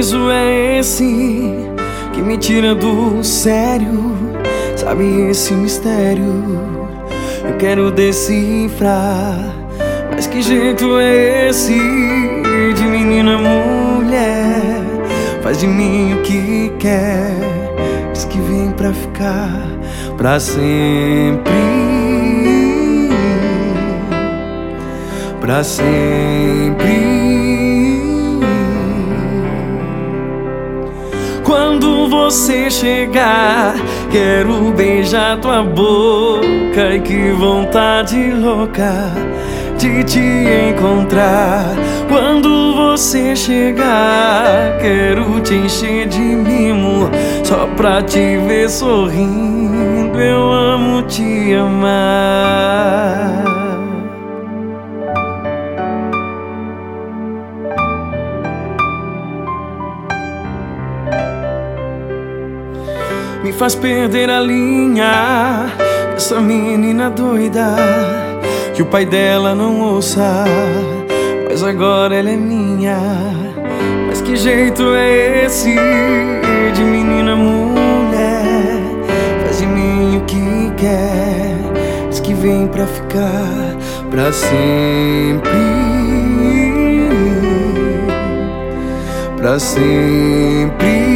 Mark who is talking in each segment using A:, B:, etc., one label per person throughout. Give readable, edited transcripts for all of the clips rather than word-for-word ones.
A: sorriso é esse que me tira do sério? Sabe esse mistério? Eu quero decifrar. Mas que jeito é esse de menina a mulher? Faz de mim o que quer, diz que vem pra ficar pra sempre, pra sempre. Quando você chegar, quero beijar tua boca. E que vontade louca de te encontrar. Quando você chegar, quero te encher de mimo, só pra te ver sorrindo. Eu amo te amar. Me faz perder a linha, essa menina doida, que o pai dela não ouça, mas agora ela é minha. Mas que jeito é esse de menina a mulher? Faz de mim o que quer, diz que vem pra ficar pra sempre, pra sempre.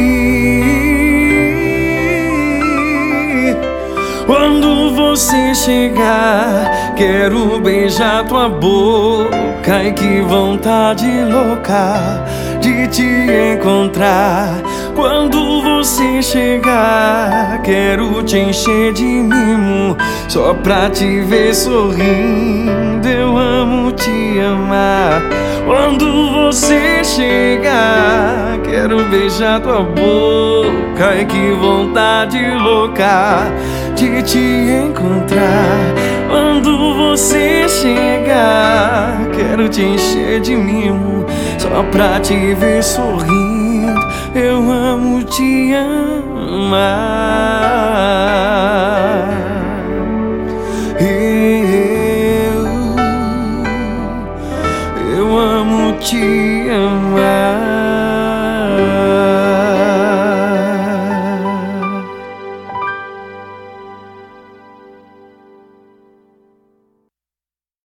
A: Quando você chegar, quero beijar tua boca. E que vontade louca de te encontrar. Quando você chegar, quero te encher de mimo, só pra te ver sorrindo. Eu amo te amar. Quando você chegar, quero beijar tua boca. E que vontade louca de te encontrar. Quando você chegar, quero te encher de mimo, só pra te ver sorrindo. Eu amo te amar.